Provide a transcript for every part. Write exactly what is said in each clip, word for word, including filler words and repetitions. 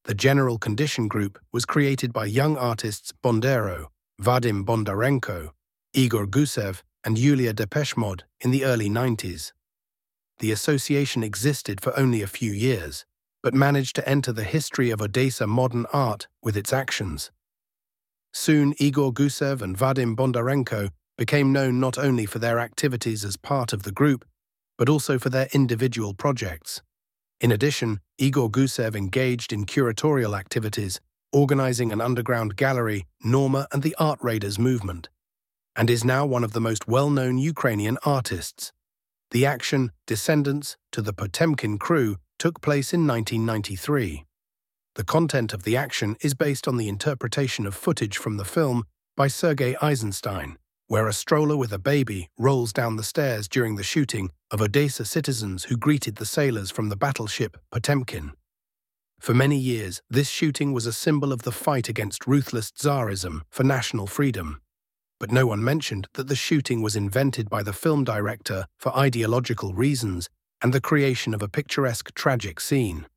The general condition group was created by young artists Bondero, Vadim Bondarenko, Igor Gusev, and Yulia Depeshmod in the early nineties. The association existed for only a few years, but managed to enter the history of Odessa modern art with its actions. Soon, Igor Gusev and Vadim Bondarenko became known not only for their activities as part of the group, but also for their individual projects. In addition, Igor Gusev engaged in curatorial activities, organizing an underground gallery, Norma and the Art Raiders movement, and is now one of the most well-known Ukrainian artists. The action, Descendants to the Potemkin Crew, took place in nineteen ninety-three. The content of the action is based on the interpretation of footage from the film by Sergei Eisenstein, where a stroller with a baby rolls down the stairs during the shooting of Odessa citizens who greeted the sailors from the battleship Potemkin. For many years, this shooting was a symbol of the fight against ruthless Tsarism for national freedom. But no one mentioned that the shooting was invented by the film director for ideological reasons and the creation of a picturesque tragic scene.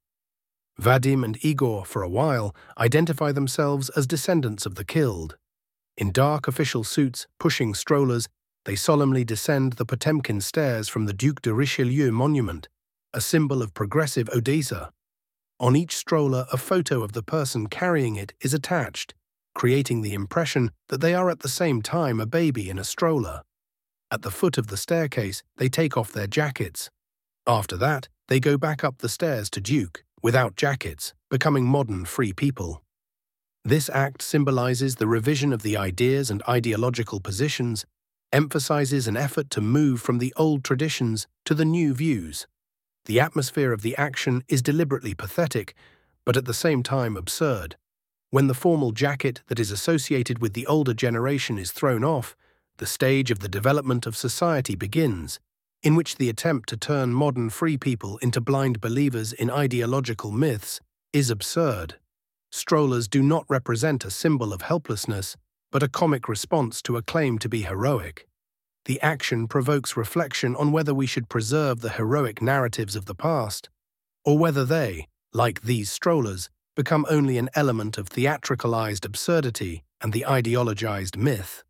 Vadim and Igor, for a while, identify themselves as descendants of the killed. In dark official suits, pushing strollers, they solemnly descend the Potemkin stairs from the Duc de Richelieu monument, a symbol of progressive Odessa. On each stroller, a photo of the person carrying it is attached, creating the impression that they are at the same time a baby in a stroller. At the foot of the staircase, they take off their jackets. After that, they go back up the stairs to Duke, without jackets, becoming modern free people. This act symbolizes the revision of the ideas and ideological positions, emphasizes an effort to move from the old traditions to the new views. The atmosphere of the action is deliberately pathetic, but at the same time absurd. When the formal jacket that is associated with the older generation is thrown off, the stage of the development of society begins, in which the attempt to turn modern free people into blind believers in ideological myths is absurd. Strollers do not represent a symbol of helplessness, but a comic response to a claim to be heroic. The action provokes reflection on whether we should preserve the heroic narratives of the past, or whether they, like these strollers, become only an element of theatricalized absurdity and the ideologized myth.